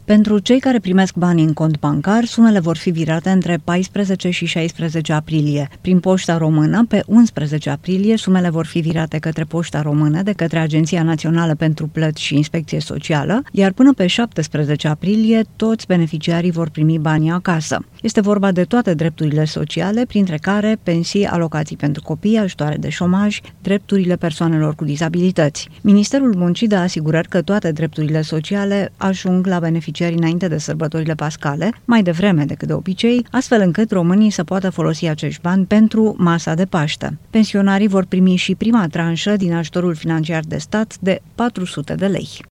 Pentru cei care primesc bani în cont bancar, sumele vor fi virate între 14 și 16 aprilie. Prin Poșta Română, pe 11 aprilie, sumele vor fi virate către Poșta Română de către Agenția Națională pentru Plăți și Inspecție Socială, iar până pe 17 aprilie, toți beneficiarii vor primi banii acasă. Este vorba de toate drepturile sociale, printre care pensii, alocații pentru copii, ajutoare de șomaj, drepturile persoanelor cu dizabilități. Ministerul Muncii dă asigurări că toate drepturile sociale ajung la beneficiarii înainte de sărbătorile pascale, mai devreme decât de obicei, astfel încât românii să poată folosi acești bani pentru masa de Paște. Pensionarii vor primi și prima tranșă din ajutorul financiar de stat de 400 de lei.